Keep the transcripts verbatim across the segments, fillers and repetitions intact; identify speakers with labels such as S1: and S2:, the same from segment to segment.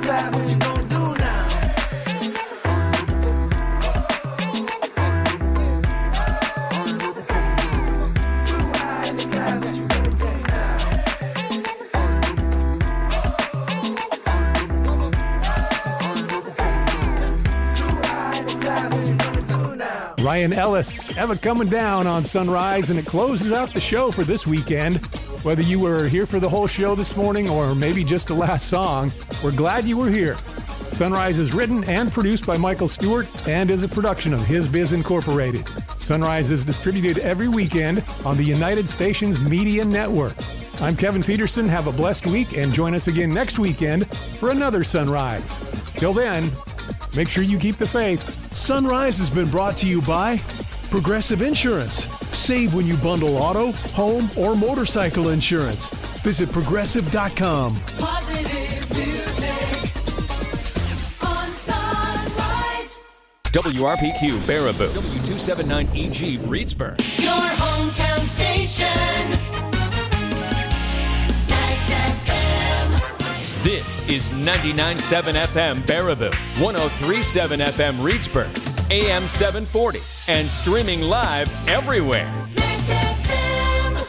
S1: glass, what you gonna do now? Too high in the glass, what you gonna do now? Too high in the glass, what you gonna do now?
S2: Ryan Ellis, Ever Coming Down on Sunrise, and it closes out the show for this weekend. Whether you were here for the whole show this morning or maybe just the last song, we're glad you were here. Sunrise is written and produced by Michael Stewart and is a production of His Biz Incorporated. Sunrise is distributed every weekend on the United Stations Media Network. I'm Kevin Peterson. Have a blessed week and join us again next weekend for another Sunrise. Till then, make sure you keep the faith.
S3: Sunrise has been brought to you by Progressive Insurance. Save when you bundle auto, home, or motorcycle insurance. Visit progressive dot com.
S4: Positive music on Sunrise.
S5: W R P Q Baraboo. W two seventy-nine E G Reedsburg.
S4: Your hometown station. Nice F M.
S5: This is ninety-nine point seven F M Baraboo, one oh three point seven F M Reedsburg, A M seven forty, and streaming live everywhere.
S4: Nice F M.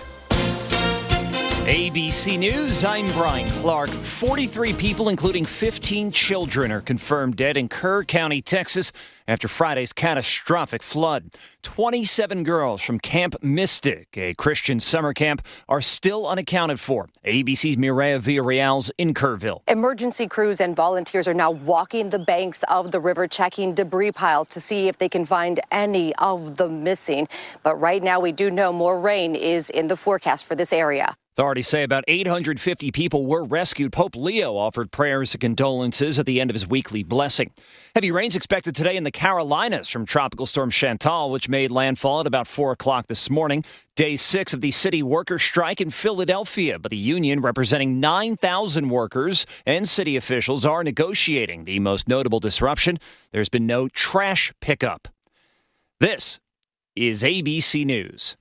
S6: A B C News, I'm Brian Clark. forty-three people, including fifteen children, are confirmed dead in Kerr County, Texas, after Friday's catastrophic flood. twenty-seven girls from Camp Mystic, a Christian summer camp, are still unaccounted for. A B C's Mireya Villarreal's in Kerrville.
S7: Emergency crews and volunteers are now walking the banks of the river, checking debris piles to see if they can find any of the missing. But right now, we do know more rain is in the forecast for this area.
S6: Authorities say about eight hundred fifty people were rescued. Pope Leo offered prayers and condolences at the end of his weekly blessing. Heavy rains expected today in the Carolinas from Tropical Storm Chantal, which made landfall at about four o'clock this morning. Day six of the city worker strike in Philadelphia, but the union representing nine thousand workers and city officials are negotiating. The most notable disruption, there's been no trash pickup. This is A B C News.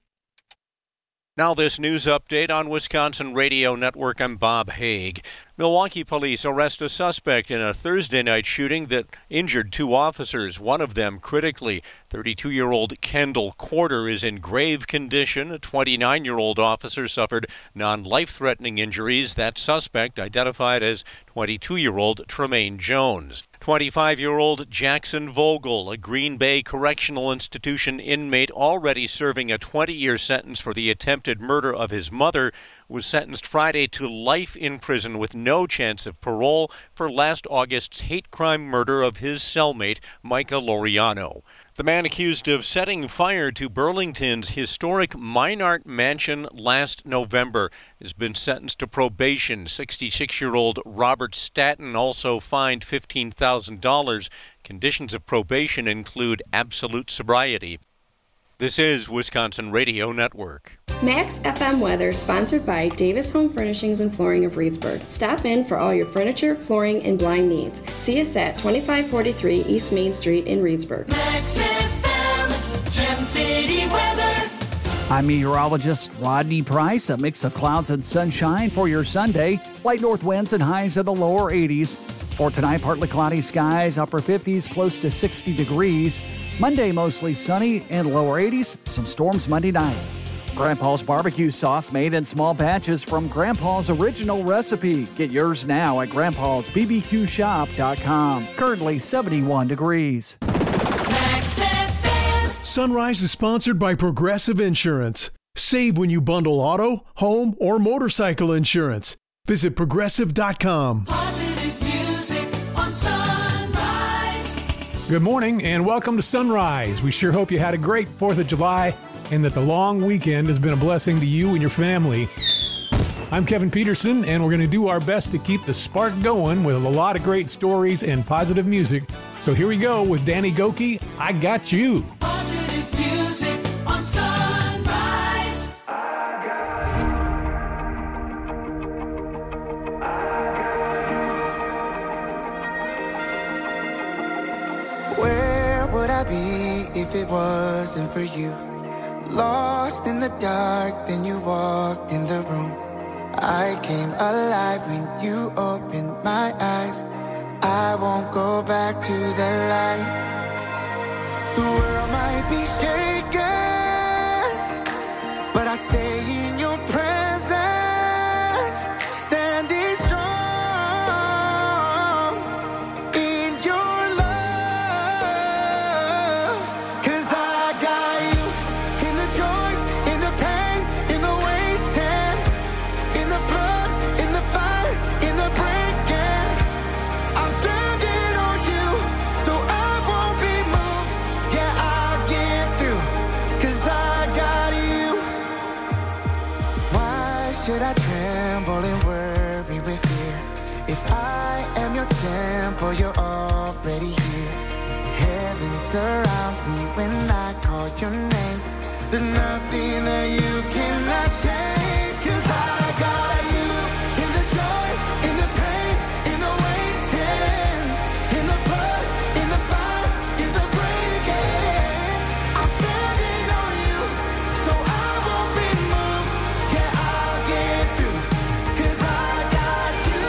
S8: Now this news update on Wisconsin Radio Network. I'm Bob Haig. Milwaukee police arrest a suspect in a Thursday night shooting that injured two officers, one of them critically. thirty-two-year-old Kendall Corder is in grave condition. A twenty-nine-year-old officer suffered non-life-threatening injuries. That suspect identified as twenty-two-year-old Tremaine Jones. twenty-five-year-old Jackson Vogel, a Green Bay Correctional Institution inmate already serving a twenty-year sentence for the attempted murder of his mother, was sentenced Friday to life in prison with no chance of parole for last August's hate crime murder of his cellmate, Micah Laureano. The man accused of setting fire to Burlington's historic Minart Mansion last November has been sentenced to probation. sixty-six-year-old Robert Statton also fined fifteen thousand dollars. Conditions of probation include absolute sobriety. This is Wisconsin Radio Network.
S9: Max F M weather sponsored by Davis Home Furnishings and Flooring of Reedsburg. Stop in for all your furniture, flooring, and blind needs. See us at twenty-five forty-three East Main Street in Reedsburg.
S4: Max F M. Gem City weather.
S10: I'm meteorologist Rodney Price. A mix of clouds and sunshine for your Sunday. Light north winds and highs in the lower eighties. For tonight, partly cloudy skies, upper fifties, close to sixty degrees. Monday, mostly sunny and lower eighties. Some storms Monday night. Grandpa's barbecue sauce made in small batches from Grandpa's original recipe. Get yours now at grandpas b b q shop dot com. Currently seventy-one degrees.
S4: Max F M.
S3: Sunrise is sponsored by Progressive Insurance. Save when you bundle auto, home, or motorcycle insurance. Visit progressive dot com.
S4: Positive music on Sunrise.
S2: Good morning and welcome to Sunrise. We sure hope you had a great fourth of July and that the long weekend has been a blessing to you and your family. I'm Kevin Peterson, and we're going to do our best to keep the spark going with a lot of great stories and positive music. So here we go with Danny Gokey, I Got You.
S4: Positive music on Sunrise.
S1: Where would I be if it wasn't for you? Lost in the dark, then you walked in the room. I came alive when you opened my eyes. I won't go back to that life. The world might be shaken, but I stay in your presence, standing strong in your love. 'Cause I got you in the joy, in the pain, in the waiting, in the flood, in the fire, in the breaking. I'm standing on you, so I won't be moved. Yeah, I'll get through, 'cause I got you. Why should I tremble and worry with fear? If I am your temple, you're already here. Heaven surrounds me when I call your name. There's nothing that you cannot change. 'Cause I got you in the joy, in the pain, in the waiting, in the flood, in the fire, in the breaking. I'm standing on you, so I won't be moved. Yeah, I'll get through, 'cause I got you.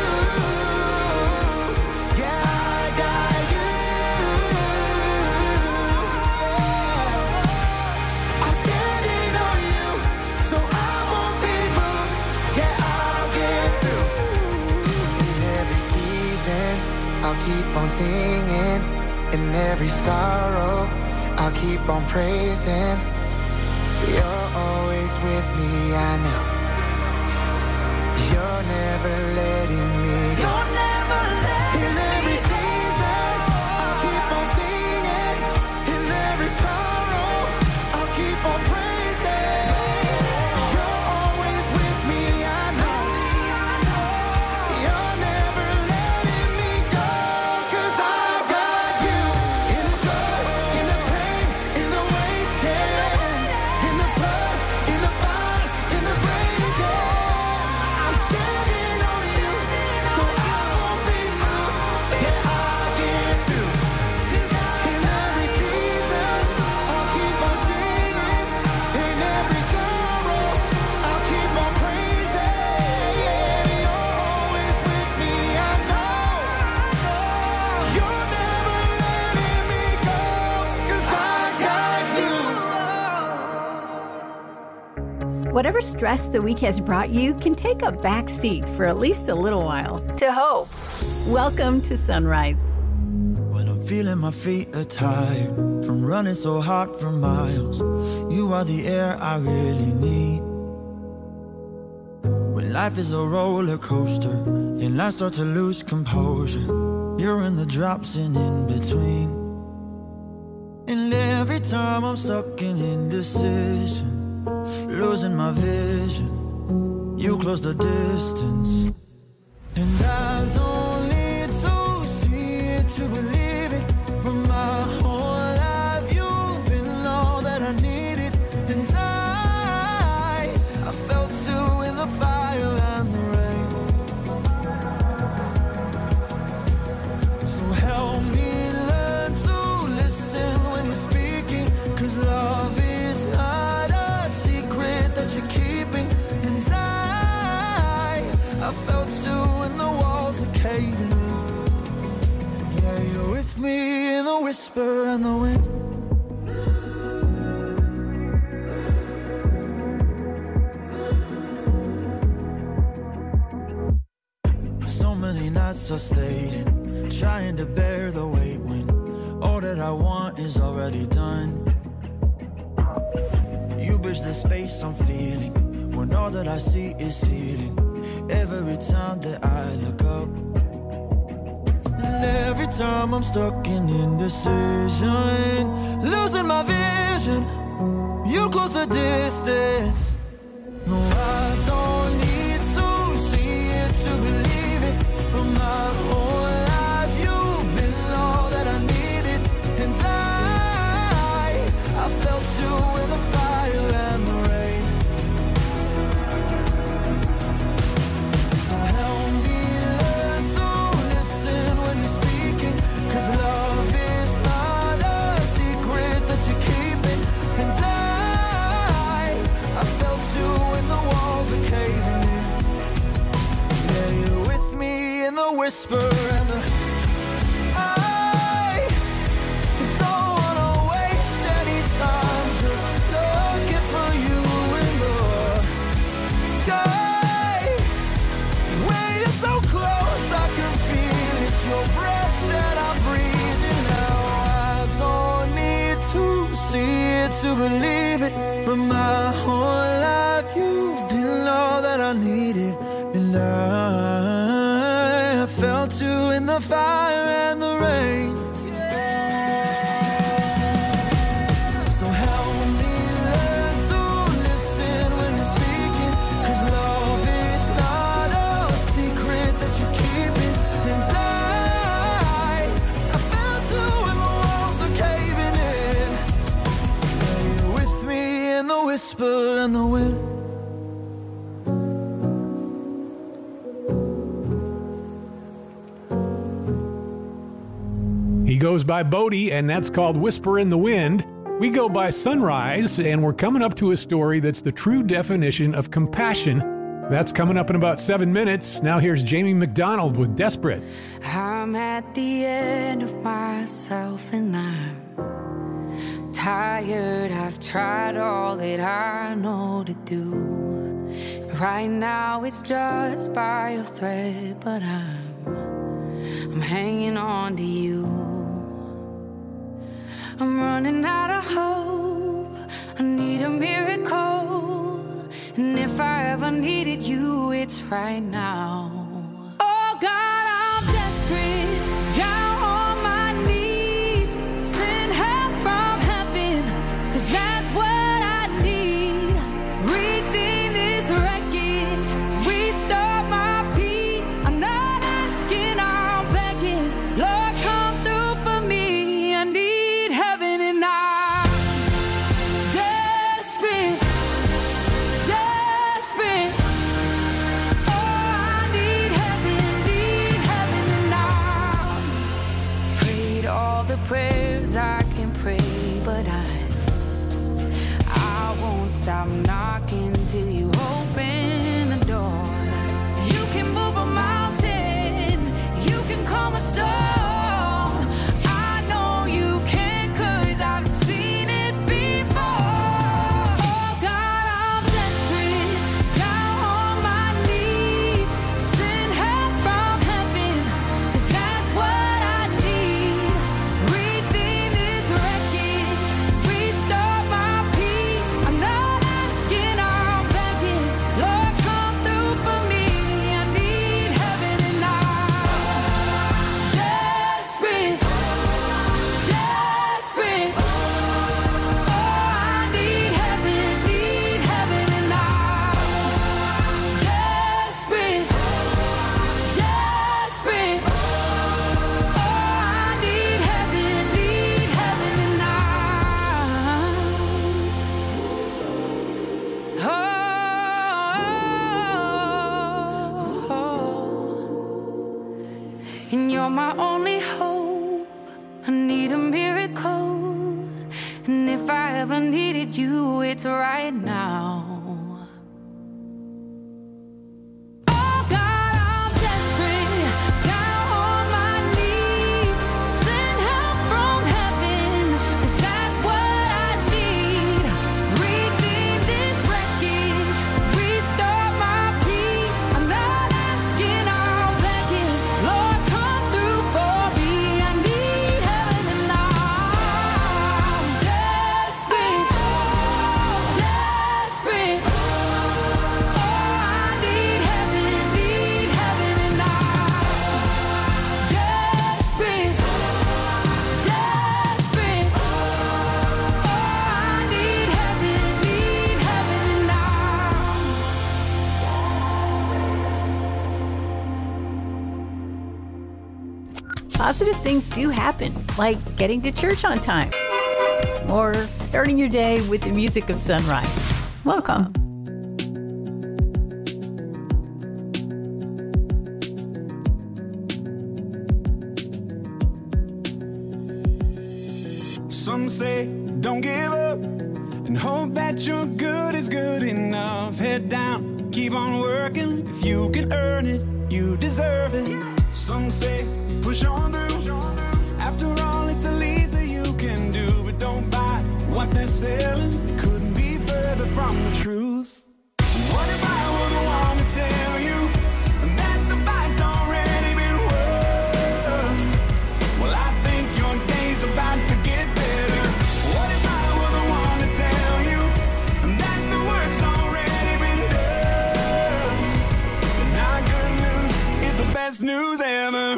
S1: Yeah, I got you. Yeah. I'm standing on you, so I won't be moved. Yeah, I'll get through. In every season, I'll keep on singing. In every sorrow, I'll keep on praising. You're always with me, I know. You're never letting me go. You're never letting In every season, I'll keep on singing. In every sorrow, I'll keep on praising. You're always with me, I know. You're never letting me go. 'Cause I got you in the joy, in the pain, in the waiting, in the flood, in the fire, in the breaking. I'm standing on you, so I won't be moved. Yeah, I'll get through. In every season, I'll keep on singing. In every sorrow, I'll keep on praising. Yeah, you're always with me, I know. You're never letting me go, 'cause I got you.
S11: Whatever stress the week has brought you can take a back seat for at least a little while to hope. Welcome to Sunrise.
S12: When I'm feeling my feet are tired from running so hard for miles, you are the air I really need. When life is a roller coaster and I start to lose composure, you're in the drops and in between. And every time I'm stuck in indecision, losing my vision, you close the distance. And I don't need to see it to believe it, but my whole life you've been all that I needed. And I, I felt you in the fire and the rain. So help me learn to listen when you're speaking, 'cause love is not a secret that you're keeping. And I, I felt you in the walls are caving in. Yeah, you're with me in the whisper and the wind. So many nights I stayed in, trying to bear the weight when all that I want is already done. You bridge the space I'm feeling when all that I see is ceiling. Every time that I look up, and every time I'm stuck in indecision, losing my vision, you close the distance. No, I don't need to see it to believe it, but my whole life you've been all that I needed. And I, I felt you in the fire and the rain. So help me learn to listen when you're speaking, 'cause love is not a secret that you're keeping. And I, I felt you when the walls are caving in. Yeah, you're with me in the whisper and the to believe it, but my whole life you've been all that I needed. And I fell too in the fire and the rain. So help me learn to listen when you're speaking, 'cause love is not a secret that you're keeping. And I, I fell too when the walls are caving in. Now you're with me in the whisper and the wind.
S2: He goes by Bodie, and that's called Whisper in the Wind. We go by Sunrise, and we're coming up to a story that's the true definition of compassion. That's coming up in about seven minutes. Now here's Jamie McDonald with Desperate.
S13: I'm at the end of myself and I'm tired. I've tried all that I know to do. Right now it's just by a thread, but I'm I'm hanging on to you. I'm running out of hope. I need a miracle. And if I ever needed you, it's right now. Oh God, I'm desperate. Down on my knees. Send help from heaven, 'cause that's what I need. Redeem this wreckage. Restore my peace. I'm not asking, I'm begging. Lord, come through for me. I need heaven and I'm desperate. Desperate. Oh, I need heaven, need heaven and I'm prayed all the prayers I can pray, but I I won't stop knocking till you open the door. You can move a mountain, you can calm a storm. I know you can, 'cause I've seen it before. Oh God, I'm desperate. Down on my knees. Send help from heaven, 'cause that's what I need. Redeem this wreckage. Restore my peace. I'm not asking, I'm begging. Lord, come through for me. I need heaven and I'm desperate. Desperate. Oh, I need heaven, need heaven and I'm desperate. Desperate. Oh, I need heaven, need heaven and I'm oh, and you're my only hope. I need a miracle, and if I ever needed you, it's right now. Oh God, I'm desperate. Down on my knees. Send help from heaven, 'cause that's what I need. Redeem this wreckage. Restore my peace. I'm not asking, I'm begging. Lord, come through for me. I need heaven and I'm desperate. Desperate. Oh, I need heaven, need heaven and I'm desperate. Desperate. Oh, I need heaven, need heaven and I'm
S11: Positive things do happen, like getting to church on time or starting your day with the music of sunrise. Welcome.
S14: Some say don't give up and hope that your good is good enough. Head down, keep on working. If you can earn it, you deserve it. Some say push on through. After all, it's the least that you can do. But don't buy what they're selling. It couldn't be further from the truth. What if I were the one to tell you that the fight's already been won? Well, I think your day's about to get better. What if I were the one to tell ever.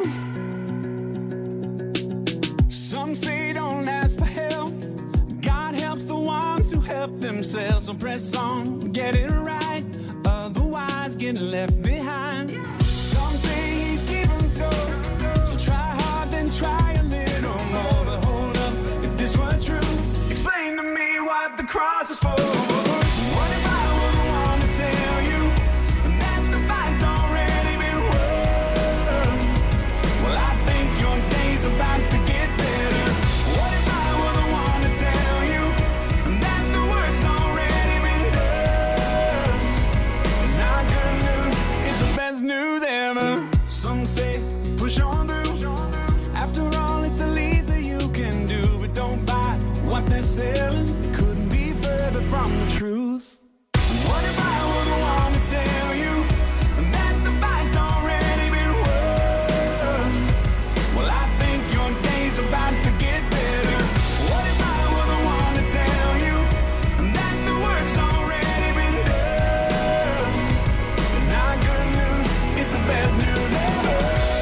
S14: Some say don't ask for help. God helps the ones who help themselves. So press on, get it right. Otherwise, get left behind. Some say he's keeping score. So try hard, then try a little more. But hold up, if this were true, explain to me what the cross is for. What if I were the one to tell you that the fight's already been won? Well, I think your day's about to get better. What if I were the one to tell you that the work's already been done? It's not good news, it's the best news ever. Some say push on through. After all, it's the least that you can do. But don't buy what they're selling. It couldn't be further from the truth. What if I were the one to tell you that the fight's already been won? Well, I think your day's about to get better. What if I were the one to tell you that the work's already been done? It's not good news, it's the best news ever.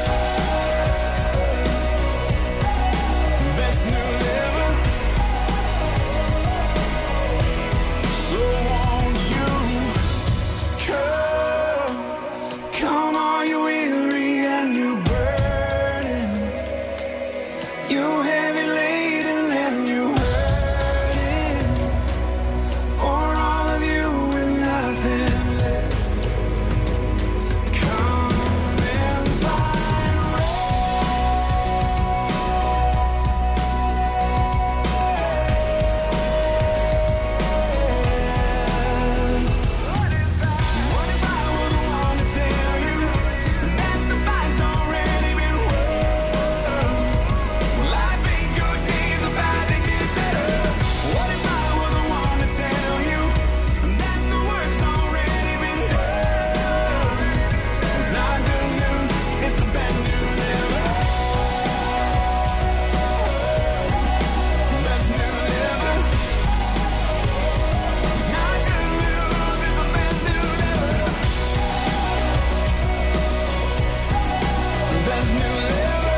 S14: Best news ever. So won't you come, come all you weary and you burden, you heavy laden and you hurting, for all of you with nothing left, come and find rest. What if I were the one to tell you that the fight's already been won? Well, I think your day's about to get better. What if I were the one to tell you that the work's already been done? It's not good news, it's the best news ever. Best news ever. It's not good news, it's the best news ever. Best news ever.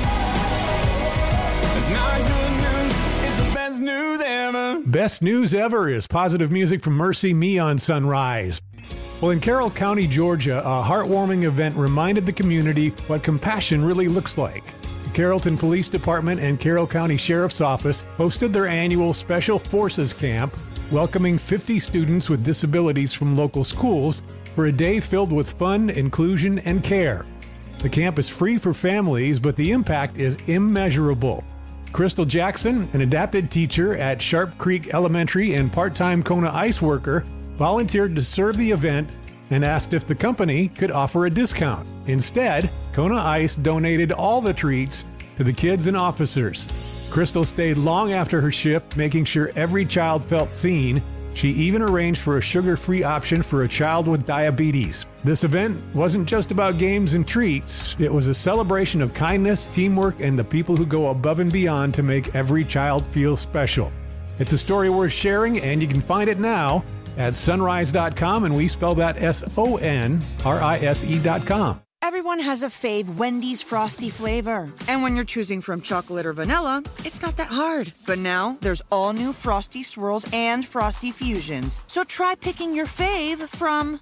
S14: It's not good news, it's the best news ever.
S2: Best news ever is positive music from Mercy Me on Sunrise. Well, in Carroll County, Georgia, a heartwarming event reminded the community what compassion really looks like. The Carrollton Police Department and Carroll County Sheriff's Office hosted their annual Special Forces Camp, welcoming fifty students with disabilities from local schools for a day filled with fun, inclusion, and care. The camp is free for families, but the impact is immeasurable. Crystal Jackson, an adapted teacher at Sharp Creek Elementary and part-time Kona ice worker, volunteered to serve the event and asked if the company could offer a discount. Instead, Kona Ice donated all the treats to the kids and officers. Crystal stayed long after her shift, making sure every child felt seen. She even arranged for a sugar-free option for a child with diabetes. This event wasn't just about games and treats. It was a celebration of kindness, teamwork, and the people who go above and beyond to make every child feel special. It's a story worth sharing, and you can find it now at sunrise dot com, and we spell that S O N R I S E dot com.
S15: Everyone has a fave Wendy's Frosty flavor. And when you're choosing from chocolate or vanilla, it's not that hard. But now, there's all new Frosty Swirls and Frosty Fusions. So try picking your fave from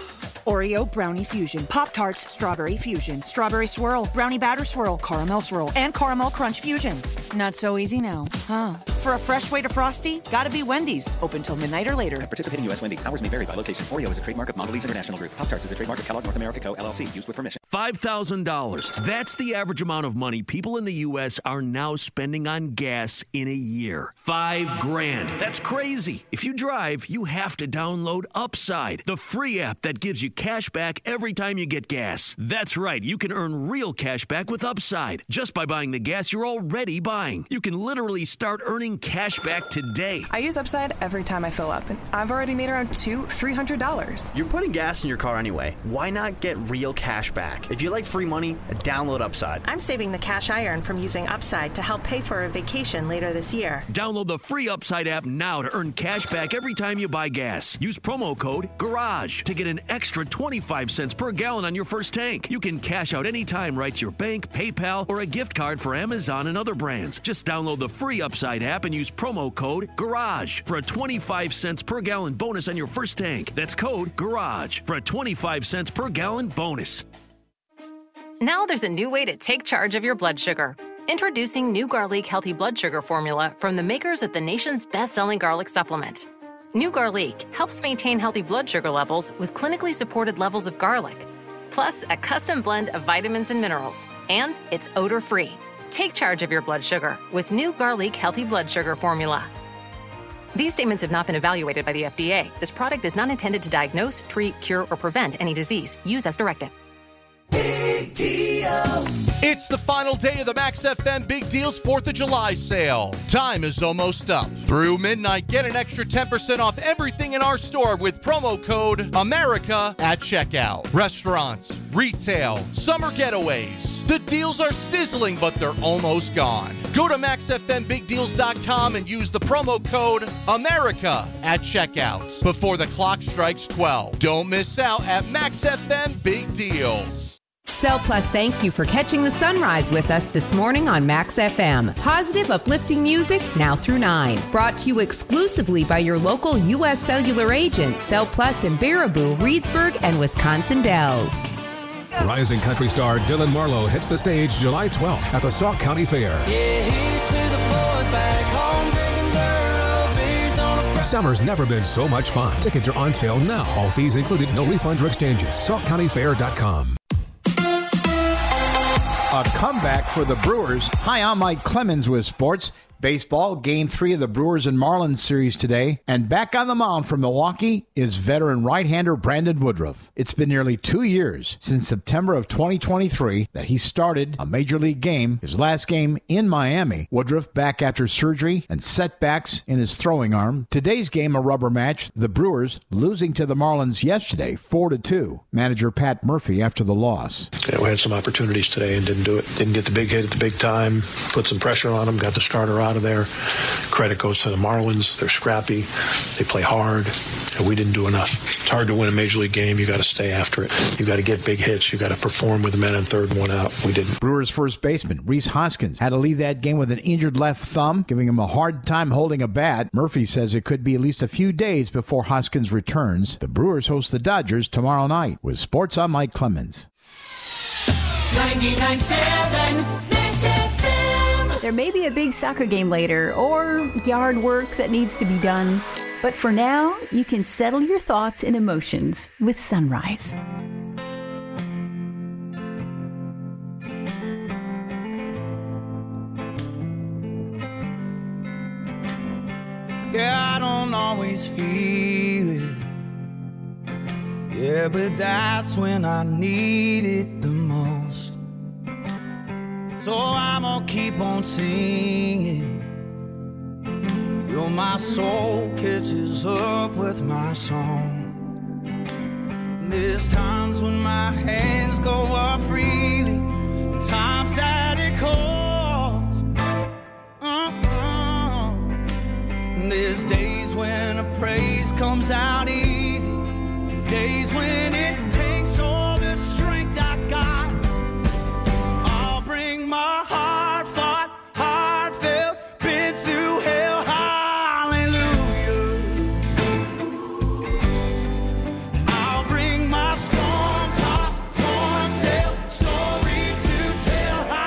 S15: Oreo Brownie Fusion, Pop-Tarts Strawberry Fusion, Strawberry Swirl, Brownie Batter Swirl, Caramel Swirl, and Caramel Crunch Fusion. Not so easy now, huh? For a fresh way to Frosty, gotta be Wendy's. Open till midnight or later.
S16: At participating U S Wendy's. Hours may vary by location. Oreo is a trademark of Mondelez International Group. Pop-Tarts is a trademark of Kellogg North America Co. L L C. Used with permission.
S17: five thousand dollars. That's the average amount of money people in the U S are now spending on gas in a year. Five grand. That's crazy. If you drive, you have to download Upside, the free app that gives you cash back every time you get gas. That's right. You can earn real cash back with Upside just by buying the gas you're already buying. You can literally start earning winning cash back today.
S18: I use Upside every time I fill up, and I've already made around two, three hundred dollars.
S19: You're putting gas in your car anyway. Why not get real cash back? If you like free money, download Upside.
S20: I'm saving the cash I earn from using Upside to help pay for a vacation later this year.
S17: Download the free Upside app now to earn cash back every time you buy gas. Use promo code GARAGE to get an extra twenty-five cents per gallon on your first tank. You can cash out anytime right to your bank, PayPal, or a gift card for Amazon and other brands. Just download the free Upside app and use promo code GARAGE for a twenty-five cents per gallon bonus on your first tank. That's code GARAGE for a twenty-five cents per gallon bonus.
S21: Now there's a new way to take charge of your blood sugar. Introducing New Garlic Healthy Blood Sugar Formula from the makers of the nation's best-selling garlic supplement. New Garlic helps maintain healthy blood sugar levels with clinically supported levels of garlic, plus a custom blend of vitamins and minerals, and it's odor-free. Take charge of your blood sugar with New Garlic Healthy Blood Sugar Formula. These statements have not been evaluated by the F D A. This product is not intended to diagnose, treat, cure, or prevent any disease. Use as directed.
S22: Big deals. It's the final day of the Max F M Big Deals fourth of July sale. Time is almost up. Through midnight, get an extra ten percent off everything in our store with promo code AMERICA at checkout. Restaurants, retail, summer getaways. The deals are sizzling, but they're almost gone. Go to max f m big deals dot com and use the promo code AMERICA at checkout before the clock strikes twelve. Don't miss out at Max F M Big Deals.
S23: Cell Plus thanks you for catching the sunrise with us this morning on Max F M. Positive, uplifting music now through nine. Brought to you exclusively by your local U S Cellular agent, Cell Plus in Baraboo, Reedsburg, and Wisconsin Dells.
S24: Rising country star Dylan Marlowe hits the stage July twelfth at the Sauk County Fair.
S1: Yeah, he's to the boys back home drinking dirt beers on a Friday.
S24: Summer's never been so much fun. Tickets are on sale now. All fees included, no refunds or exchanges. sauk county fair dot com.
S25: A comeback for the Brewers. Hi, I'm Mike Clemens with sports. Baseball, game three of the Brewers and Marlins series today. And back on the mound from Milwaukee is veteran right-hander Brandon Woodruff. It's been nearly two years since September of twenty twenty-three that he started a major league game, his last game in Miami. Woodruff back after surgery and setbacks in his throwing arm. Today's game a rubber match, the Brewers losing to the Marlins yesterday, four to two. Manager Pat Murphy after the loss.
S26: Yeah, we had some opportunities today and didn't do it. Didn't get the big hit at the big time, put some pressure on them, got the starter out of there. Credit goes to the Marlins. They're scrappy. They play hard. And we didn't do enough. It's hard to win a major league game. You got to stay after it. You got to get big hits. You got to perform with the men on third and one out. We didn't.
S25: Brewers first baseman Rhys Hoskins had to leave that game with an injured left thumb, giving him a hard time holding a bat. Murphy says it could be at least a few days before Hoskins returns. The Brewers host the Dodgers tomorrow night. With sports, I'm Mike Clemens.
S4: ninety-nine point seven Max F M.
S11: There may be a big soccer game later or yard work that needs to be done. But for now, you can settle your thoughts and emotions with Sunrise.
S14: Yeah, I don't always feel it. Yeah, but that's when I need it the most. So I'm gonna keep on singing till my soul catches up with my song. There's times when my hands go up freely, times that it calls. Uh-uh. There's days when a praise comes out easy, days when it takes all the strength I got. My heart fought, heartfelt, been through hell, hallelujah. And I'll bring my storm-tossed, torn sail story to tell,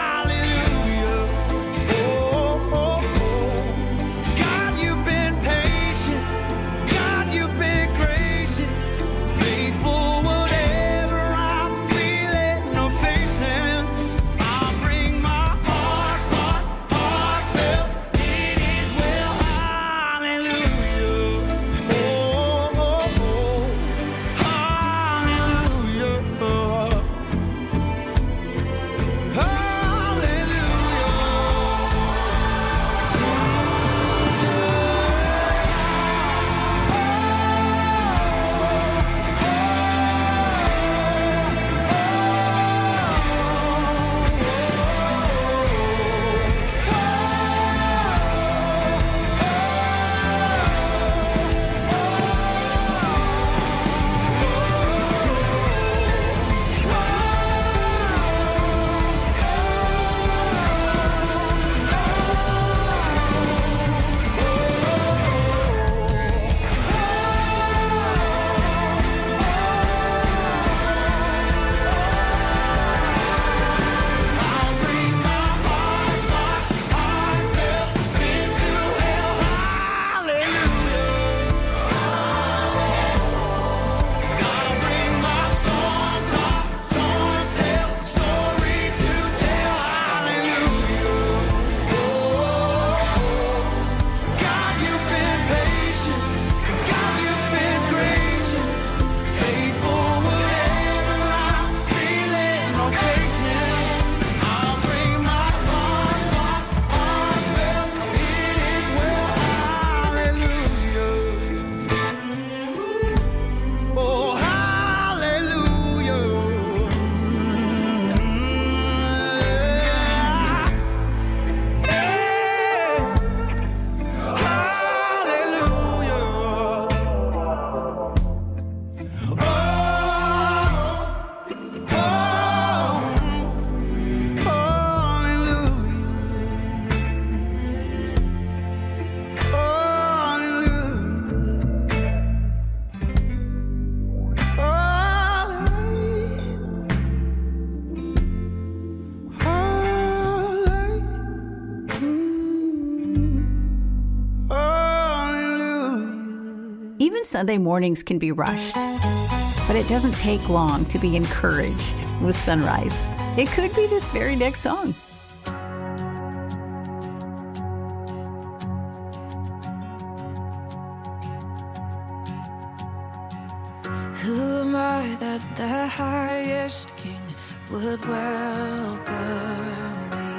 S11: Sometimes Sunday mornings can be rushed, but it doesn't take long to be encouraged with Sunrise. It could be this very next song.
S13: Who am I that the highest king would welcome me?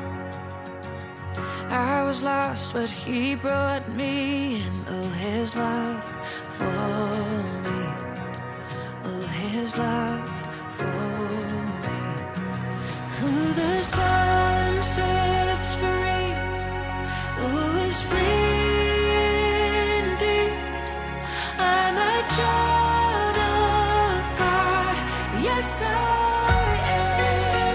S13: I was lost, but he brought me in. Oh, his love for me. Oh, his love for me. Who the sun sets free, who is free indeed. I'm a child of God, yes I am.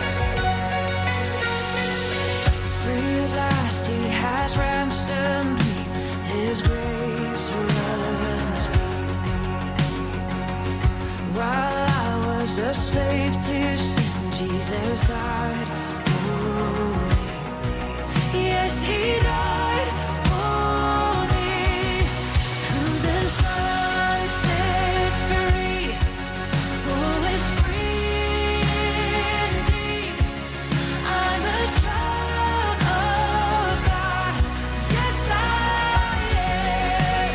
S13: Free at last, he has ransomed me, his grace runs deep. While I was a slave to sin, Jesus died for me. Yes, he died for me. Who the sun sets free, who is free indeed. I'm a child of God, yes I am.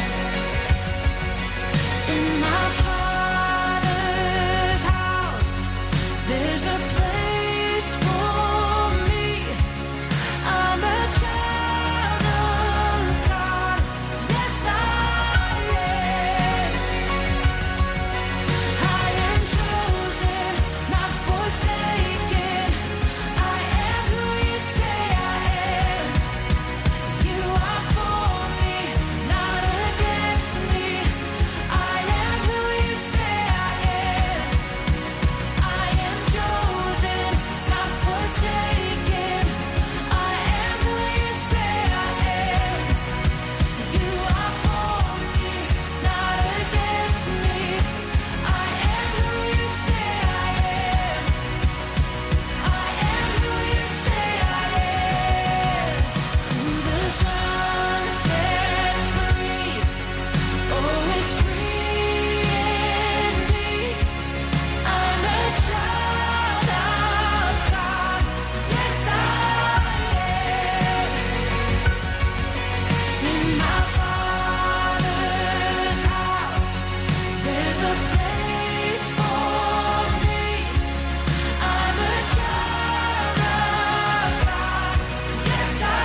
S13: In my Father's house, there's a place for me. I'm a child of God, yes I am. I am chosen, not forsaken. I am who you say I am. You are for me, not against me. I am who you say I am. I am chosen, not forsaken. I am who you say I am. You are for me, not against me. I am who you say I am. I am who you say I am. Who the sun sets free, oh, is free indeed. I'm a child of God, yes I am. In my Father's house, there's a place for me. I'm a child of God, yes I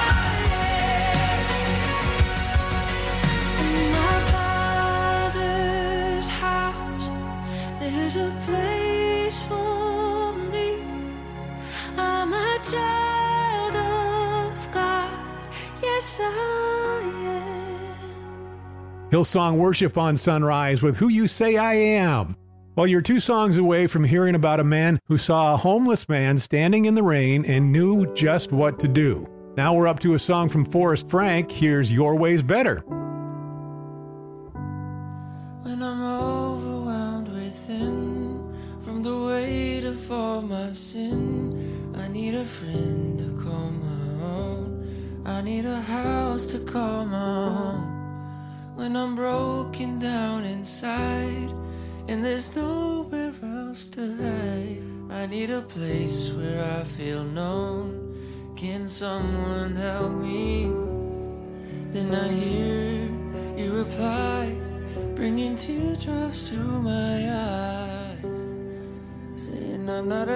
S13: am. In my Father's house, there's a place for me. I'm a child of God, yes I am.
S2: Hillsong Worship on Sunrise with Who You Say I Am. Well, you're two songs away from hearing about a man who saw a homeless man standing in the rain and knew just what to do. Now we're up to a song from Forrest Frank. Here's Your Way's Better.
S5: When I'm overwhelmed within from the weight of all my sin, I need a friend to call my own. I need a house to call my home. When I'm broken down inside and there's nowhere else to hide, I need a place where I feel known. Can someone help me? Then I hear you reply, bringing teardrops to my eyes, saying I'm not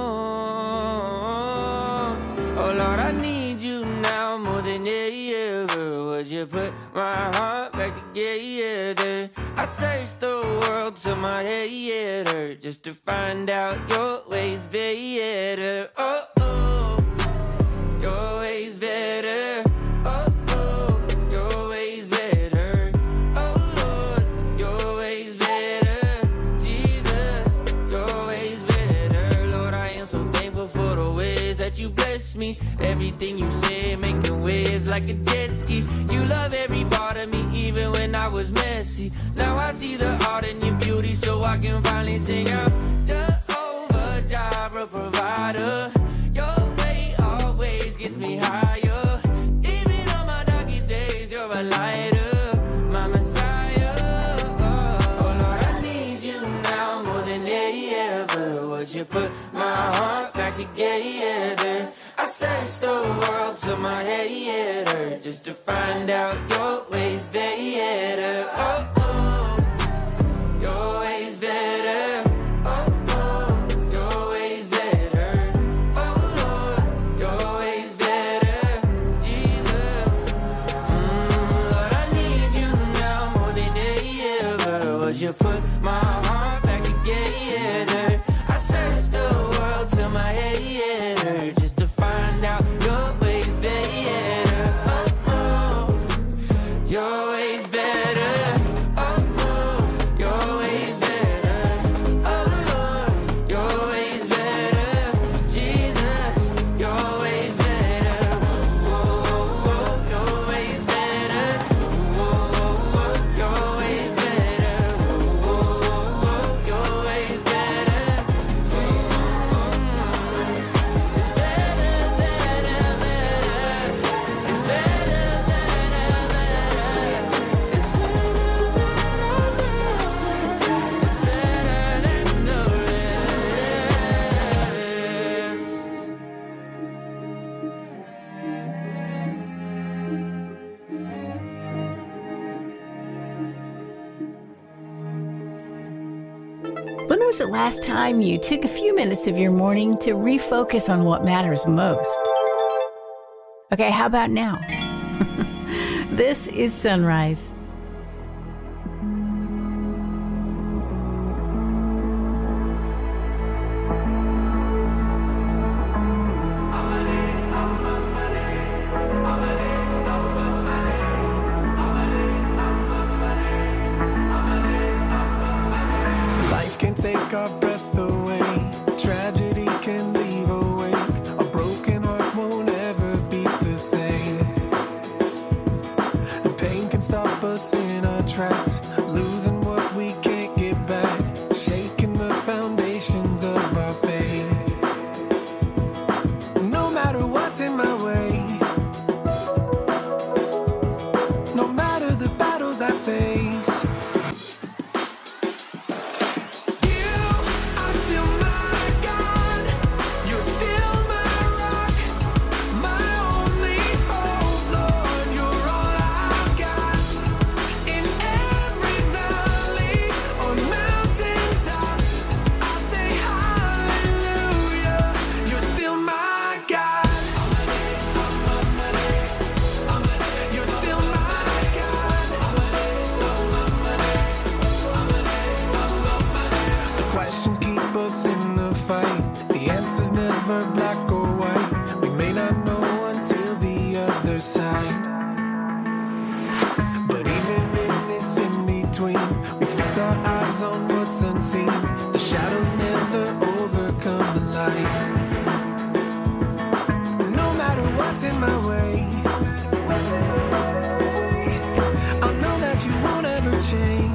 S5: alone. Oh Lord, I need you now more than ever. Would you put my heart back together? I searched the world till my head hurt just to find out your ways better. Oh, oh, your ways better. Oh, oh, your ways better. Oh Lord, your ways better. Jesus, your ways better. Lord, I am so thankful for the ways that you bless me. Everything you say, making waves like a jet ski. You love every part of me, even when I was messy. Now I see the art in your beauty, so I can finally sing out. Jehovah Jireh, provider. Your way always gets me higher. Even on my darkest days, you're a lighter. My Messiah. searched the world till my head hurt just to find out your ways better. Oh, oh, your ways better. Oh, oh, your ways better. Oh, Lord, your ways better. Jesus, mm, Lord, I need you now more than ever. Would you put my heart back together? I searched the world till my head hurt just to find out your ways better. Oh, oh, your ways better. Oh, oh, your ways better. Oh, Lord, your ways better. Jesus, your ways better. Oh, oh, oh, your ways better. Oh, oh, oh, your ways better. Oh, oh, oh, your ways better. It's better, better, better. It's better, better, better. It's better, better, better. It's better than the rest.
S11: When was the last time you took a few minutes of your morning to refocus on what matters most? Okay, how about now? This is Sunrise.
S3: Life can take our breath away. Tragedy can leave a wake. A broken heart won't ever beat the same. And pain can stop us in our tracks. Losing what we can't get back. Shaking the foundations of our faith. No matter what's in my way. No matter the battles I face. Questions keep us in the fight. The answer's never black or white. We may not know until the other side. But even in this in-between, we fix our eyes on what's unseen. The shadows never overcome the light. No matter what's in my way, what's in my way, I'll know that you won't ever change.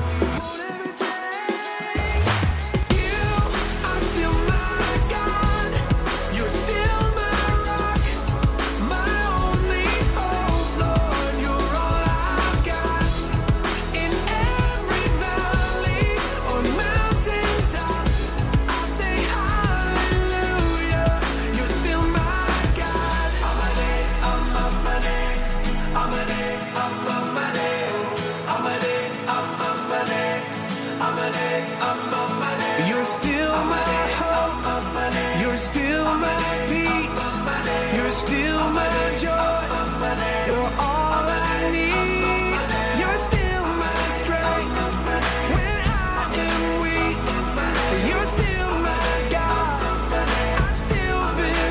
S3: You're still my hope. You're still my peace. You're still my joy. You're all I need. You're still my strength when I am weak. You're still my God. I still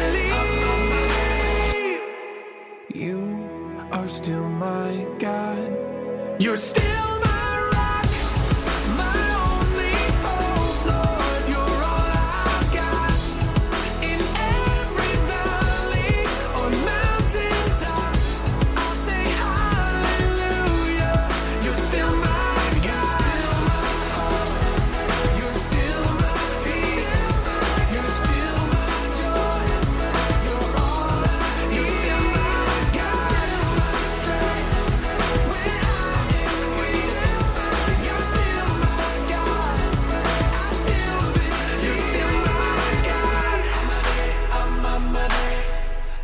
S3: believe. You are still my God. You're still when I am weak.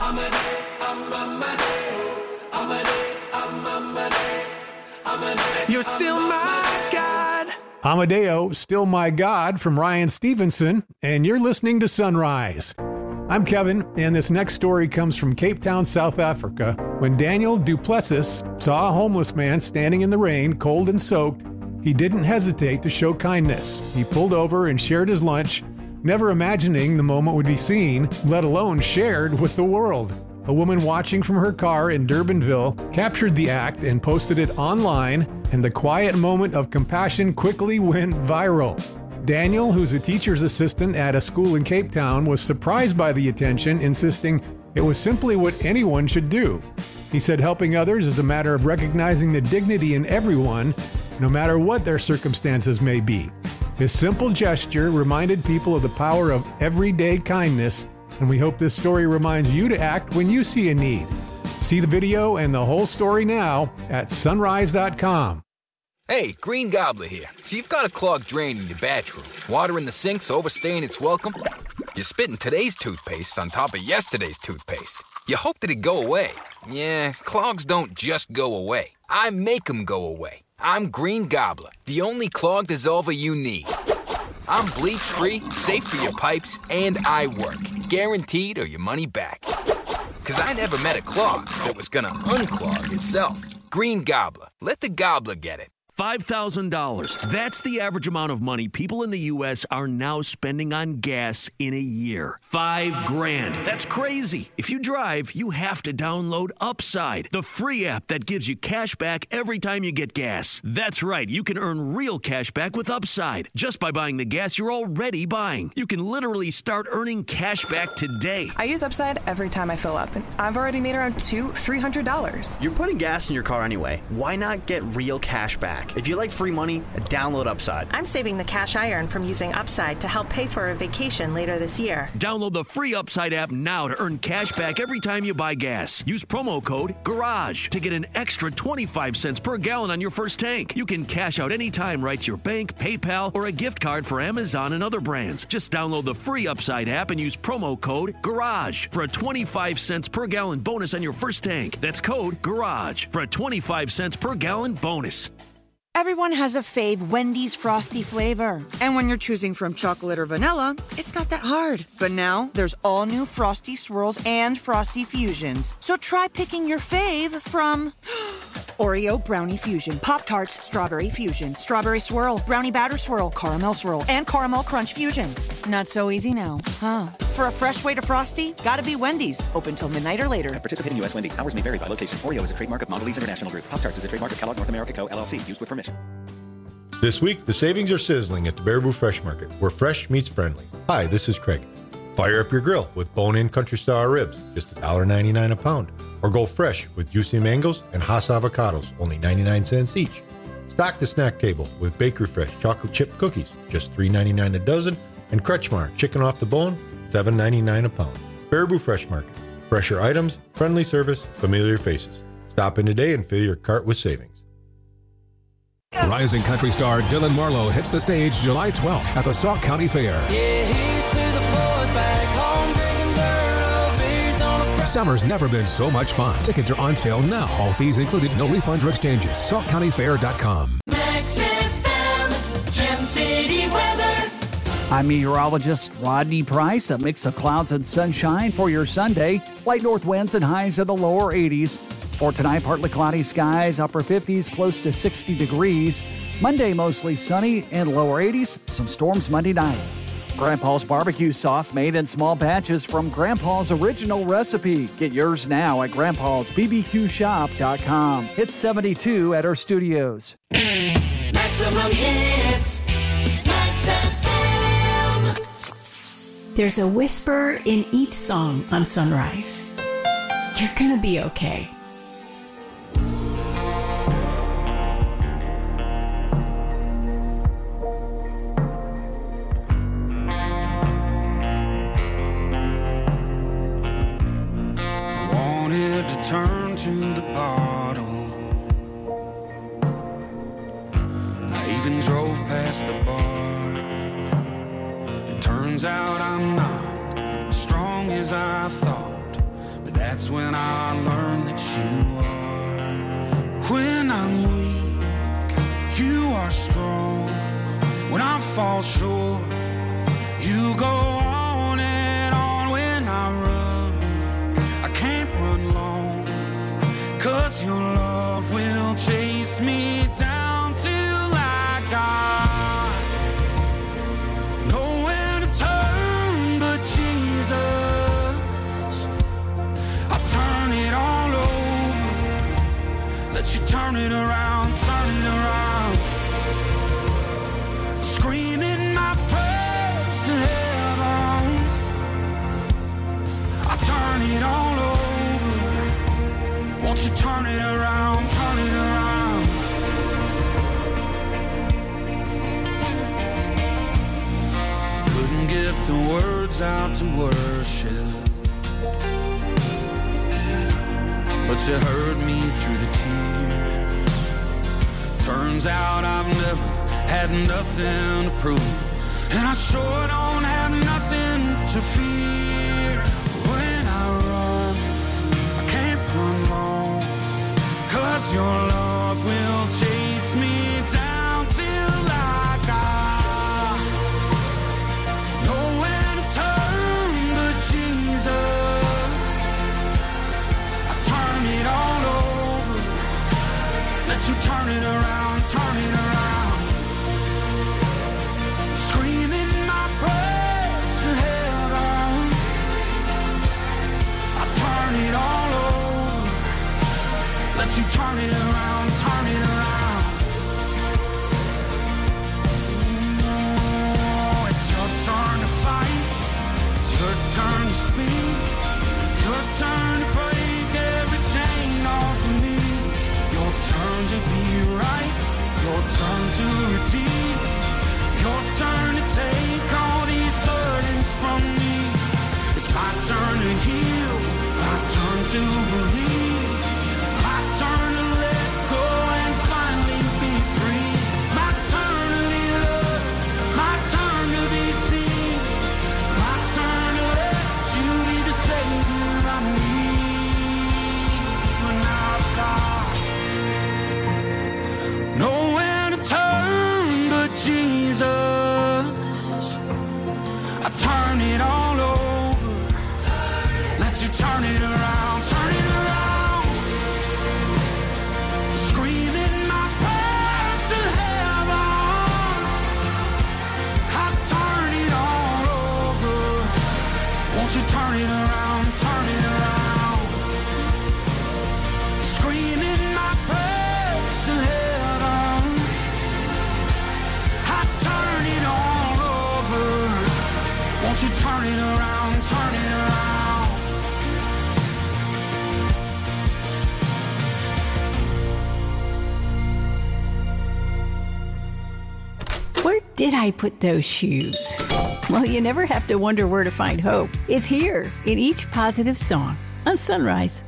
S3: Amadeo, Amadeo, Amadeo, Amadeo. You're still my God.
S2: Amadeo, Still My God from Ryan Stevenson, and you're listening to Sunrise. I'm Kevin, and this next story comes from Cape Town, South Africa. When Daniel Duplessis saw a homeless man standing in the rain, cold and soaked, he didn't hesitate to show kindness. He pulled over and shared his lunch, never imagining the moment would be seen, let alone shared with the world. A woman watching from her car in Durbanville captured the act and posted it online, and the quiet moment of compassion quickly went viral. Daniel, who's a teacher's assistant at a school in Cape Town, was surprised by the attention, insisting it was simply what anyone should do. He said helping others is a matter of recognizing the dignity in everyone, no matter what their circumstances may be. His simple gesture reminded people of the power of everyday kindness, and we hope this story reminds you to act when you see a need. See the video and the whole story now at sunrise dot com.
S6: Hey, Green Gobbler here. So you've got a clogged drain in your bathroom. Water in the sink's overstaying its welcome. You're spitting today's toothpaste on top of yesterday's toothpaste. You hope that it go away. Yeah, clogs don't just go away. I make them go away. I'm Green Gobbler, the only clog dissolver you need. I'm bleach-free, safe for your pipes, and I work. Guaranteed or your money back. Because I never met a clog that was gonna unclog itself. Green Gobbler. Let the gobbler get it.
S17: five thousand dollars. That's the average amount of money people in the U S are now spending on gas in a year. Five grand. That's crazy. If you drive, you have to download Upside, the free app that gives you cash back every time you get gas. That's right. You can earn real cash back with Upside just by buying the gas you're already buying. You can literally start earning cash back today.
S18: I use Upside every time I fill up, and I've already made around two, three hundred dollars.
S19: You're putting gas in your car anyway. Why not get real cash back? If you like free money, download Upside.
S20: I'm saving the cash I earn from using Upside to help pay for a vacation later this year.
S17: Download the free Upside app now to earn cash back every time you buy gas. Use promo code GARAGE to get an extra twenty-five cents per gallon on your first tank. You can cash out anytime right to your bank, PayPal, or a gift card for Amazon and other brands. Just download the free Upside app and use promo code GARAGE for a twenty-five cents per gallon bonus on your first tank. That's code GARAGE for a twenty-five cents per gallon bonus.
S15: Everyone has a fave Wendy's Frosty flavor. And when you're choosing from chocolate or vanilla, it's not that hard. But now, there's all new Frosty Swirls and Frosty Fusions. So try picking your fave from Oreo Brownie Fusion, Pop-Tarts Strawberry Fusion, Strawberry Swirl, Brownie Batter Swirl, Caramel Swirl, and Caramel Crunch Fusion. Not so easy now, huh? For a fresh way to Frosty, gotta be Wendy's. Open till midnight or later.
S16: At participating U S Wendy's. Hours may vary by location. Oreo is a trademark of Mondelez International Group. Pop-Tarts is a trademark of Kellogg North America Co., L L C. Used with permission.
S7: This week, the savings are sizzling at the Baraboo Fresh Market, where fresh meets friendly. Hi, this is Craig. Fire up your grill with bone-in country-style ribs, just one dollar ninety-nine a pound. Or go fresh with juicy mangoes and Hass avocados, only ninety-nine cents each. Stock the snack table with Bakery Fresh chocolate chip cookies, just three ninety-nine a dozen. And Kretschmar chicken off the bone, seven ninety-nine a pound. Baraboo Fresh Market. Fresher items, friendly service, familiar faces. Stop in today and fill your cart with savings.
S24: Rising country star Dylan Marlowe hits the stage July twelfth at the Sauk County Fair.
S3: Yeah, here's to the boys back home drinking dirt beers on a Friday.
S24: Summer's never been so much fun. Tickets are on sale now. All fees included. No refunds or exchanges. sauk county fair dot com.
S4: Max F M, Gem City weather.
S8: I'm meteorologist Rodney Price. A mix of clouds and sunshine for your Sunday. Light north winds and highs in the lower eighties. For tonight, partly cloudy skies, upper fifties, close to sixty degrees. Monday, mostly sunny and lower eighties. Some storms Monday night. Grandpa's barbecue sauce made in small batches from Grandpa's original recipe. Get yours now at grandpas b b q shop dot com. It's seventy-two at our studios.
S4: Maximum hits. Max F M.
S11: There's a whisper in each song on Sunrise. You're gonna be okay.
S14: Turn to the bottle. I even drove past the bar. It turns out I'm not as strong as I thought, but that That's when I learned that you are. When I'm weak, you are strong. When I fall short, you go on and on. When I run, I can't run long, 'cause your love will chase me down till I got nowhere to turn but Jesus. I'll turn it all over, let you turn it around, turn it around. Screaming my prayers to heaven, I'll turn it all over, won't you turn it around, turn it around. Couldn't get the words out to worship, but you heard me through the tears. Turns out I've never had nothing to prove, and I sure don't have nothing to fear. When I run, I can't run long, 'cause your love will chase me down till I got nowhere to turn but Jesus. I turn it all over, let you turn it around, turn it around. Screaming my prayers to heaven, I turn it all over, let you turn it around, turn it around. Oh, it's your turn to fight, it's your turn to speak, your turn to break every chain off of me, your turn to be right, your turn to redeem, your turn to take all these burdens from me. It's my turn to heal, my turn to believe, my turn to let go and finally be free. My turn to be loved, my turn to be seen, my turn to let you be the savior I need. When I've got nowhere to turn but Jesus, I turn it all over, let you turn it around, turn it around. Screaming my prayers to heaven, I turn it all over, won't you turn it around, turn it around. Screaming my prayers to heaven, I turn it all over, won't you turn it around, turn it around.
S11: Where did I put those shoes? Well, you never have to wonder where to find hope. It's here in each positive song on Sunrise.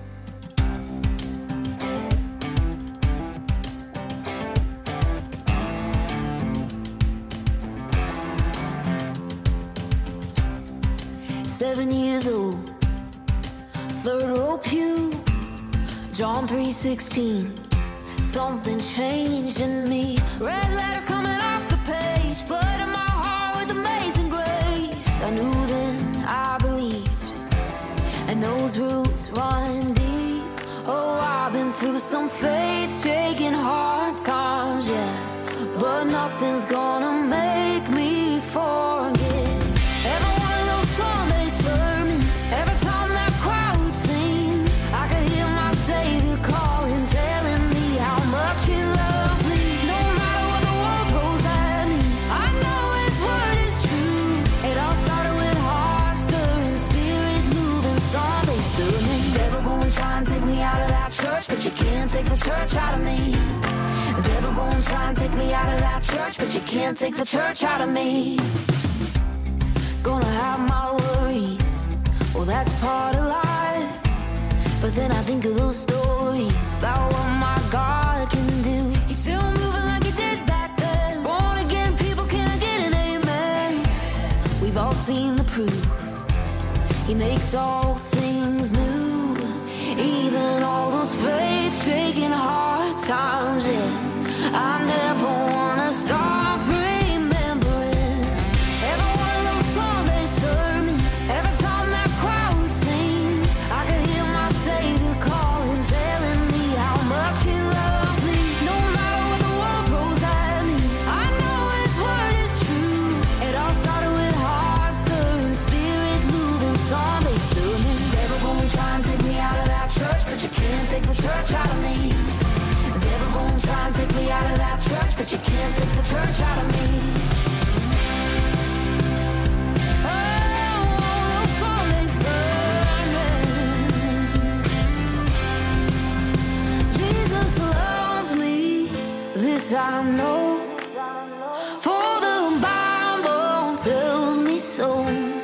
S9: Seven years old, third row pew, John three sixteen. Something changed in me. Red letters coming off the page, flooding my heart with amazing grace. I knew then, I believed, and those roots run deep. Oh, I've been through some faith-shaking hard times, yeah, but nothing's gonna make me forget. Every one of those Sunday sermons, every time that crowd would sing, I could hear my Savior calling, telling me how much He loves me. No matter what the world throws at me, I know His word is true. It all started with heart stirring, spirit moving Sunday sermons. Devil gonna try and take me out of that church, but you can't take the church out of me. The devil gonna try and take me out of that church, but you can't take the church out of me. Gonna have my worries, well that's part of life, but then I think of those stories about what my God can do. He's still moving like He did back then. Born again people, can I get an amen? We've all seen the proof. He makes all things new. but you can't take the church out of me. Oh, those Sunday sermons. Jesus loves me, this I know, for the Bible tells me so.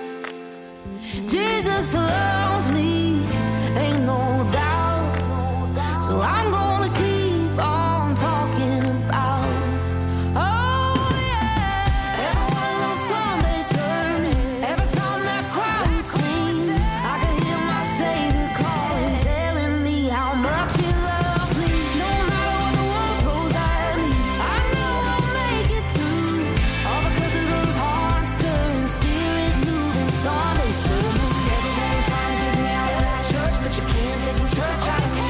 S9: Jesus loves me, ain't no doubt, so I'm gonna keep on talking about. Oh yeah, every one of those Sunday sermons, every time that crowd would sing, I could hear my Savior calling, telling me how much He loves me. No matter what the world throws at me, I know I'll make it through, all because of those heart-stirring, spirit-moving Sunday sermons. Everybody trying to take me out of that church, but you can't take the church out of me.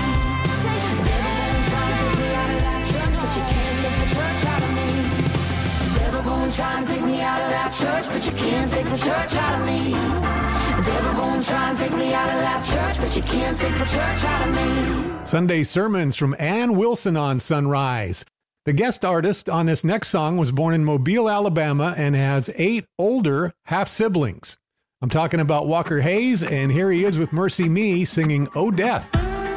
S9: Devil gonna try and take me out of that church, but you can't take the church out of me. Devil gonna try and take me out of that church, but you can't take the church out of me.
S2: Sunday sermons from Ann Wilson on Sunrise. The guest artist on this next song was born in Mobile, Alabama, and has eight older half-siblings. I'm talking about Walker Hayes, and here he is with Mercy Me singing "Oh Death."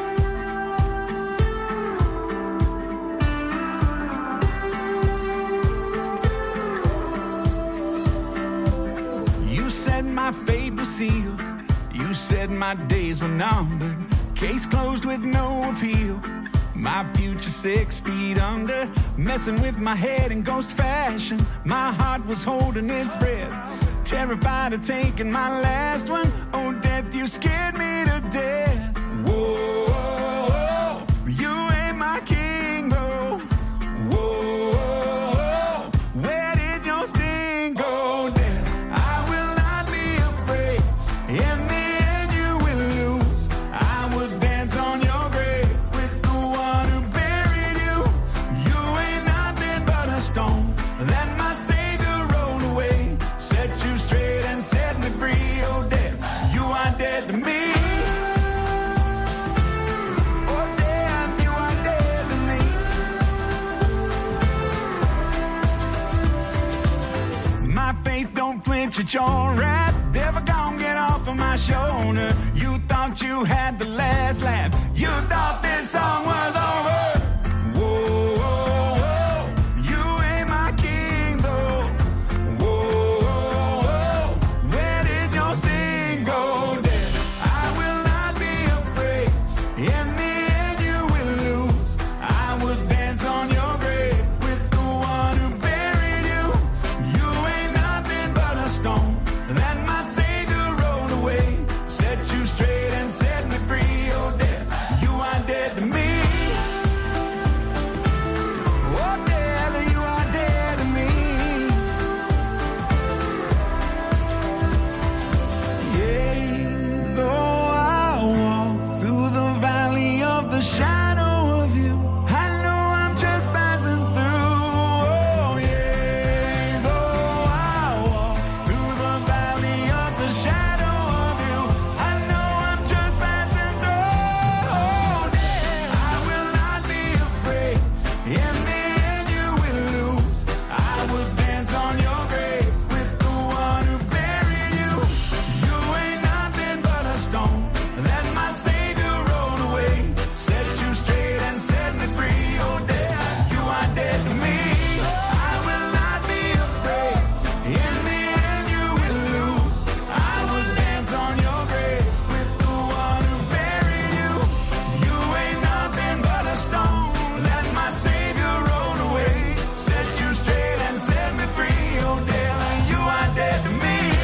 S14: You said my fate was sealed. You said my days were numbered. Case closed with no appeal. My future six feet under. Messing with my head in ghost fashion. My heart was holding its breath. Terrified of taking my last one. Oh, death, you scared me to death. Whoa, you ain't my king, though. Whoa, where did your sting go, death? I will not be afraid. In the end, you will lose. I would dance on your grave with the one who buried you. You ain't nothing but a stone that my Savior rolled away. Set you straight and set me free. Oh, death, you are dead to me. Oh, death, you are dead to me. My faith don't flinch at your wrath. Devil gon' get off of my shoulder. You thought you had the last laugh. You thought this song was over. Whoa, whoa, whoa. You ain't my king, though. Whoa, whoa, whoa. Where did your sting go, death? I will not be afraid. In the end, you will lose. I would dance on your grave with the one who buried you. You ain't nothing but a stone that my Savior rolled away. Set you straight and set me free. Oh, death, you are dead to me. Oh, death, you are dead to me. Yeah, though I walk through the valley of the shadow of you, I know I'm just passing through. Oh, yeah, though I walk through the valley of the shadow of you, I know I'm just passing through. Oh, death, I will not be afraid. In the end, you will lose. I would dance on your grave with the one who buried you. You ain't nothing but a stone that my Savior rolled away. Set you straight and set me free. Oh, death, you are dead to me. I will not be afraid. In the end, you will lose. I would dance on your grave with the one who buried you. You ain't nothing but a stone that my Savior rolled away. Set you straight and set me free. Oh, death, you are dead to me.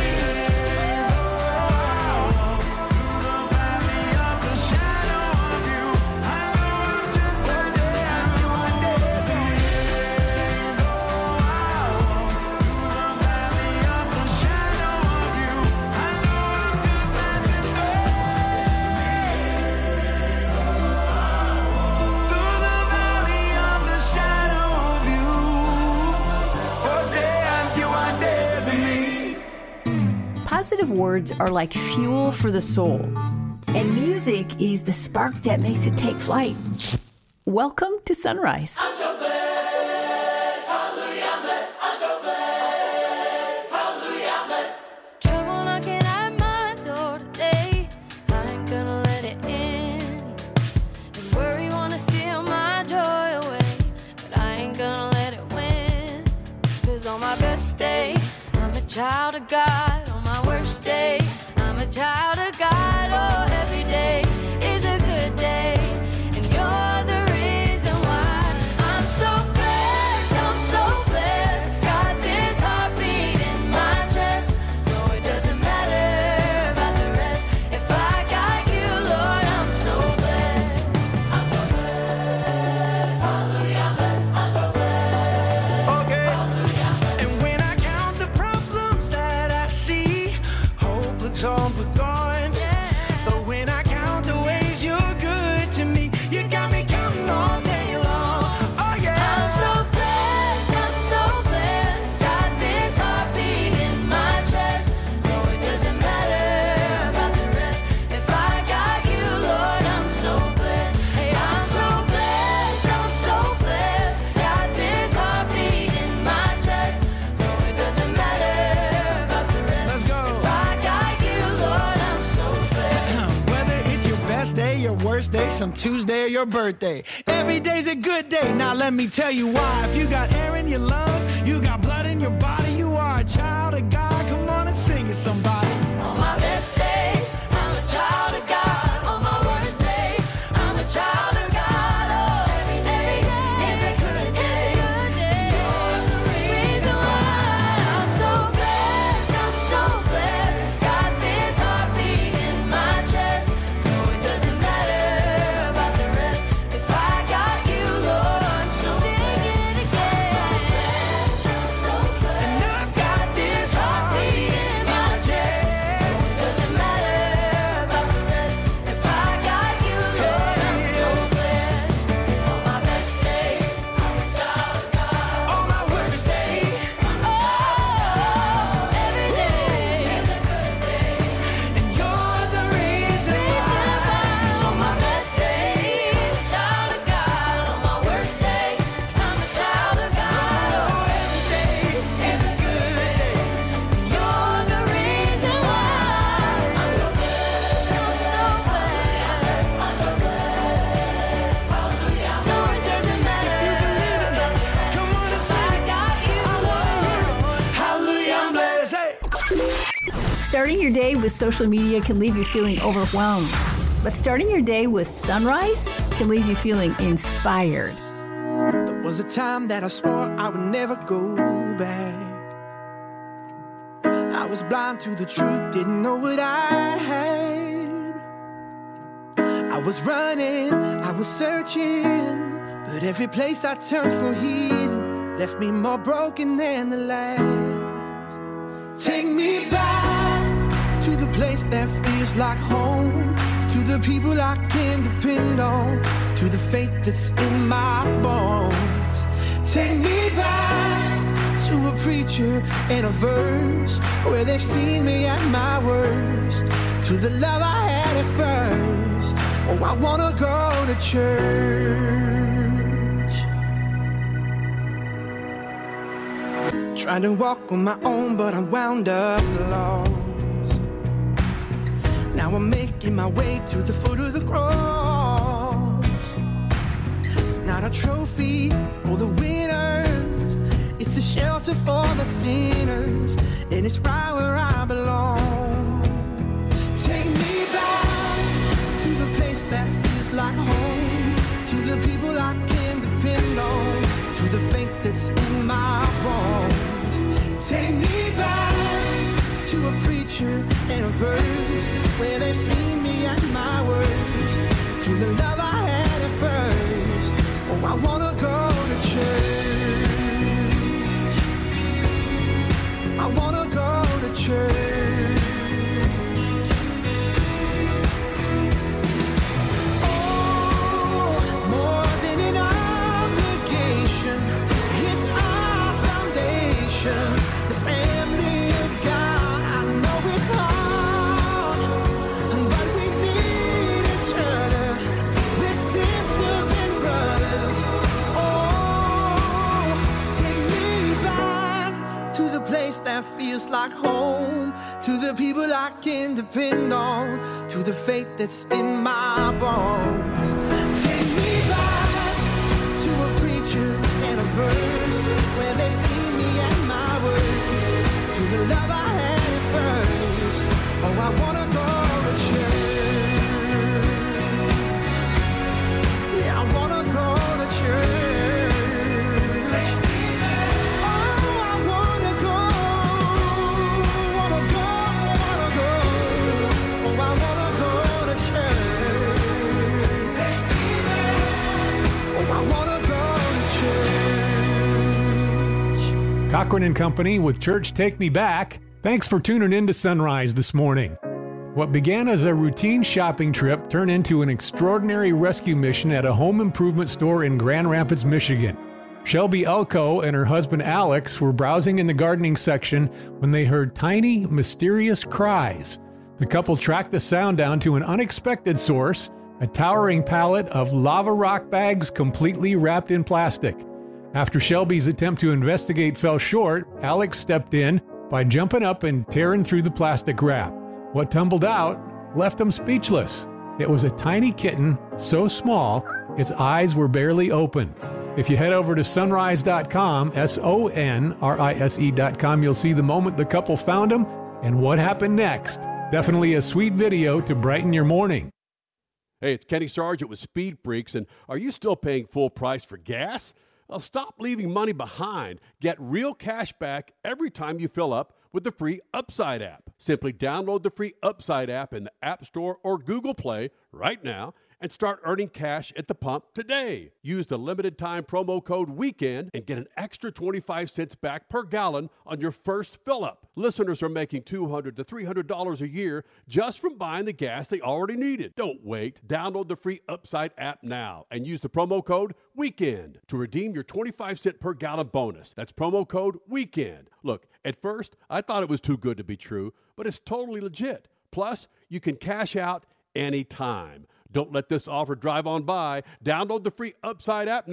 S11: Positive words are like fuel for the soul, and music is the spark that makes it take flight. Welcome to Sunrise.
S4: I'm so blessed.
S9: let it in. And worry wanna steal my joy away, but I ain't gonna let it win. Cause on my best day, I'm a child of God. On my worst day, I'm a child of God. Oh, every day is a good day, and you're the reason why I'm so blessed. I'm so blessed. Got this heartbeat in my chest. No, it doesn't matter about the rest. If I got you, Lord, I'm so blessed. I'm so blessed. Hallelujah, I'm blessed. I'm so blessed.
S3: Okay. And when I count the problems that I see, hope looks all but gone. But when I count the ways you're good to me, you got me counting all day long. Oh yeah.
S9: I'm so blessed, I'm so blessed. Got this heartbeat in my chest. No, it doesn't matter about the rest. If I got you, Lord, I'm so blessed. Hey, I'm so blessed, I'm so blessed. Got this heartbeat in my chest. No, it doesn't matter about the rest.
S3: Let's go.
S9: If I got you, Lord, I'm so blessed.
S3: Whether it's your best day, your worst day, some Tuesday or your birthday, every day's a good day. Now let me tell you why. If you got air in your lungs, you got blood in your body, you are a child of God. Come on and sing it, somebody.
S9: On my best day, I'm a child of God. On my worst day, I'm a child of God. Oh, every day is a good day. You're the reason why I'm so blessed. I'm so blessed. Got this heartbeat in my chest. No, it doesn't matter about the rest. If I got you, Lord, so blessed. I'm so blessed. I'm so blessed. Got this heartbeat in my chest. No, it doesn't matter about the rest. If I got you, Lord, I'm so blessed. On my best day, I'm a child of God.
S3: On my worst day,
S9: Oh, every day is a good day.
S3: and you're the reason why.
S9: On my best day, I'm a child of God. On my worst day, I'm a child of God. Oh, every day is a good day. You're the reason why I'm so blessed. I'm so blessed. I'm so blessed. Hallelujah. No, it doesn't matter about the rest.
S3: Come on and
S9: If
S3: sing
S9: I
S3: it.
S9: got you, Lord.
S3: Hallelujah, I'm blessed. Hey.
S11: Starting your day with social media can leave you feeling overwhelmed. But starting your day with sunrise can leave you feeling inspired.
S3: There was a time that I swore I would never go back. I was blind to the truth, didn't know what I had. I was running, I was searching, but every place I turned for healing left me more broken than the last. Take me back to the place that feels like home, to the people I can depend on, to the faith that's in my bones. Take me back to a preacher and a verse where they've seen me at my worst, to the love I had at first. Oh, I wanna go to church. Trying to walk on my own, but I'm wound up lost. Now I'm making my way to the foot of the cross. It's not a trophy for the winners, it's a shelter for the sinners, and it's right where I belong. Take me back to the place that feels like home, to the people I can depend on, to the faith that's in my bones. Take me back to a preacher and a verse where they've seen me at my worst, to the love I had at first. Oh, I wanna go to church. I wanna go to church. Oh, more than an obligation, it's our foundation. The family of God, I know it's hard, but we need each other. We're sisters and brothers. Oh, take me back to the place that feels like home, to the people I can depend on, to the faith that's in my bones. Take me back to a preacher and a verse, where they've seen me at my worst, to the love I had at first. Oh, I wanna go to church. Yeah, I wanna go to church.
S2: Cochran and Company with Church Take Me Back. Thanks for tuning in to Sunrise this morning. What began as a routine shopping trip turned into an extraordinary rescue mission at a home improvement store in Grand Rapids, Michigan. Shelby Elko and her husband Alex were browsing in the gardening section when they heard tiny, mysterious cries. The couple tracked the sound down to an unexpected source, a towering pallet of lava rock bags completely wrapped in plastic. After Shelby's attempt to investigate fell short, Alex stepped in by jumping up and tearing through the plastic wrap. What tumbled out left them speechless. It was a tiny kitten, so small, its eyes were barely open. If you head over to sunrise dot com, S O N R I S E dot com, you'll see the moment the couple found him and what happened next. Definitely a sweet video to brighten your morning.
S1: Hey, it's Kenny Sargent with Speed Freaks, and are you still paying full price for gas? Well, stop leaving money behind. Get real cash back every time you fill up with the free Upside app. Simply download the free Upside app in the App Store or Google Play right now and start earning cash at the pump today. Use the limited time promo code WEEKEND and get an extra twenty-five cents back per gallon on your first fill up. Listeners are making two hundred to three hundred dollars a year just from buying the gas they already needed. Don't wait. Download the free Upside app now and use the promo code WEEKEND to redeem your twenty-five cent per gallon bonus. That's promo code WEEKEND. Look, at first, I thought it was too good to be true, but it's totally legit. Plus, you can cash out anytime. Don't let this offer drive on by. Download the free Upside app now.